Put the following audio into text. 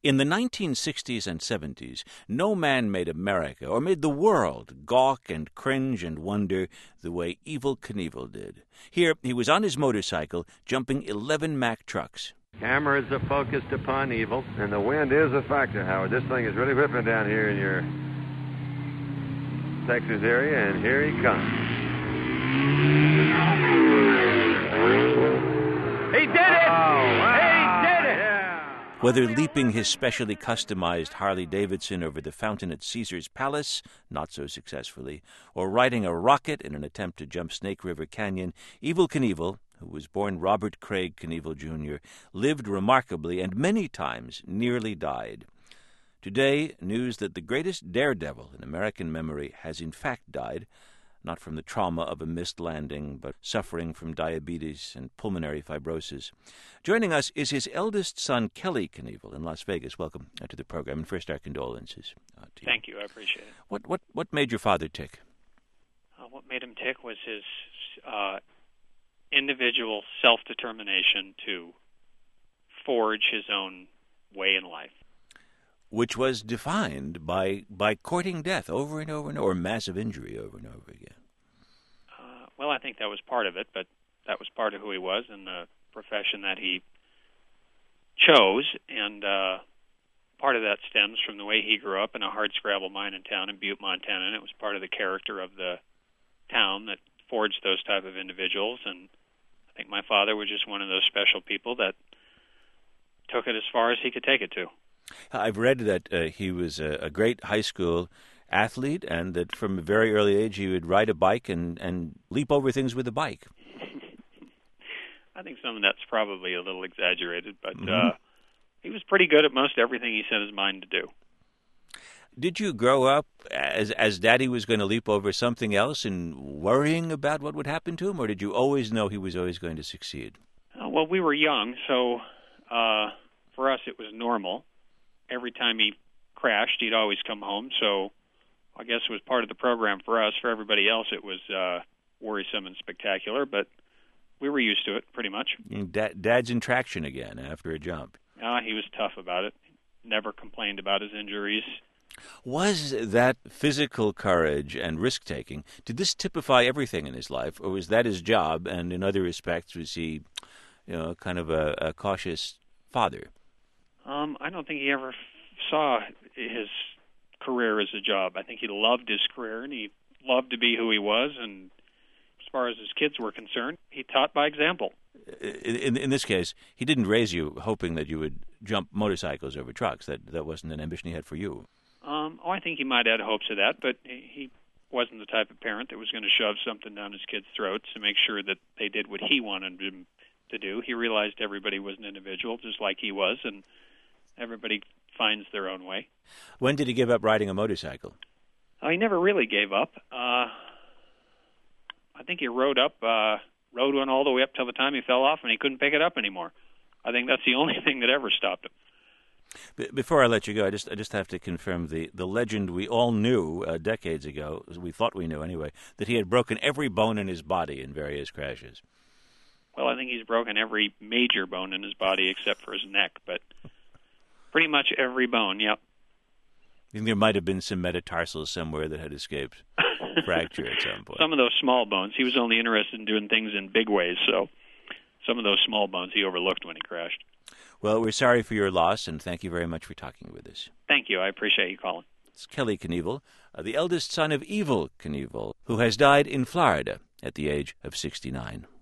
In the 1960s and 70s, no man made America or made the world gawk and cringe and wonder the way Evel Knievel did. Here, he was on his motorcycle, jumping 11 Mack trucks. Cameras are focused upon Evel, and the wind is a factor, Howard. This thing is really whipping down here in your Texas area, and here he comes. He did it! Oh, wow. He did it! Yeah. Whether leaping his specially customized Harley-Davidson over the fountain at Caesar's Palace, not so successfully, or riding a rocket in an attempt to jump Snake River Canyon, Evel Knievel, who was born Robert Craig Knievel, Jr., lived remarkably and many times nearly died. Today, news that the greatest daredevil in American memory has in fact died, not from the trauma of a missed landing, but suffering from diabetes and pulmonary fibrosis. Joining us is his eldest son, Kelly Knievel, in Las Vegas. Welcome to the program, and first our condolences to you. Thank you, I appreciate it. What made your father tick? What made him tick was his individual self-determination to forge his own way in life. Which was defined by courting death over and over and over, or massive injury over and over again. Well, I think that was part of it, but that was part of who he was and the profession that he chose, and part of that stems from the way he grew up in a hardscrabble mining town in Butte, Montana, and it was part of the character of the town that forged those type of individuals, and I think my father was just one of those special people that took it as far as he could take it to. I've read that he was a great high school athlete, and that from a very early age he would ride a bike and leap over things with a bike. I think some of that's probably a little exaggerated, but he was pretty good at most everything he set his mind to do. Did you grow up as Daddy was going to leap over something else and worrying about what would happen to him, or did you always know he was always going to succeed? Well, we were young, so for us it was normal. Every time he crashed, he'd always come home, so I guess it was part of the program for us. For everybody else, it was worrisome and spectacular, but we were used to it, pretty much. Dad's in traction again after a jump. He was tough about it. Never complained about his injuries. Was that physical courage and risk-taking, did this typify everything in his life, or was that his job, and in other respects was he, kind of a cautious father? I don't think he ever saw his career as a job. I think he loved his career, and he loved to be who he was, and as far as his kids were concerned, he taught by example. In this case, he didn't raise you hoping that you would jump motorcycles over trucks. That wasn't an ambition he had for you. I think he might have had hopes of that, but he wasn't the type of parent that was going to shove something down his kids' throats to make sure that they did what he wanted them to do. He realized everybody was an individual, just like he was, and everybody finds their own way. When did he give up riding a motorcycle? He never really gave up. I think he rode one all the way up till the time he fell off and he couldn't pick it up anymore. I think that's the only thing that ever stopped him. Before I let you go, I just have to confirm the legend we all knew decades ago, we thought we knew anyway, that he had broken every bone in his body in various crashes. Well, I think he's broken every major bone in his body except for his neck, but pretty much every bone, yep. I think there might have been some metatarsals somewhere that had escaped fracture at some point. Some of those small bones. He was only interested in doing things in big ways, so some of those small bones he overlooked when he crashed. Well, we're sorry for your loss, and thank you very much for talking with us. Thank you. I appreciate you calling. It's Kelly Knievel, the eldest son of Evel Knievel, who has died in Florida at the age of 69.